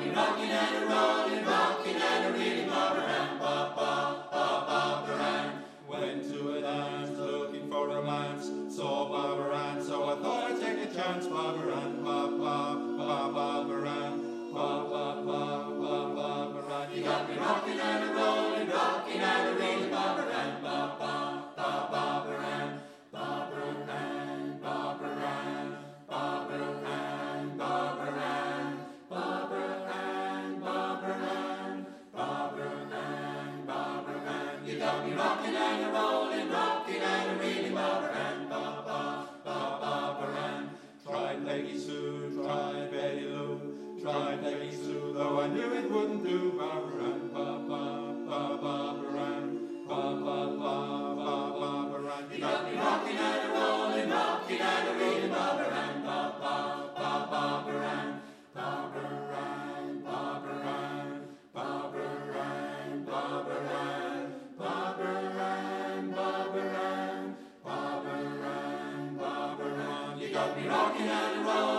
me rocking and a rolling, rocking and a reeling, Barbara Ann, Barbara Ann. Went to a dance looking for romance, saw Barbara Ann, so I thought I'd take a chance. Barbara Ann, Barbara Ann, Barbara Ann. You got me rocking and a rolling, rocking and a reeling, Barbara Ann, Barbara Ann, Barbara Ann, Barbara Ann, Barbara Ann, Barbara Ann, Barbara Ann, Barbara Ann, Barbara Ann, Barbara Ann. You got me rocking and a rolling, rocking and a reeling, Barbara Ann, Barbara Ann. Tried Peggy Sue, tried Betty Lou, tried Peggy Sue, though I knew it wouldn't do. Barbara Ann, Barbara Ann, Barbara Ann. You got me rocking and a rolling, rocking and a reeling, Barbara Ann, Barbara Ann, Barbara Ann, Barbara Ann, Barbara Ann, Barbara Ann, Barbara Ann, Barbara Ann, Barbara Ann, Barbara Ann. You got me rocking and a rolling.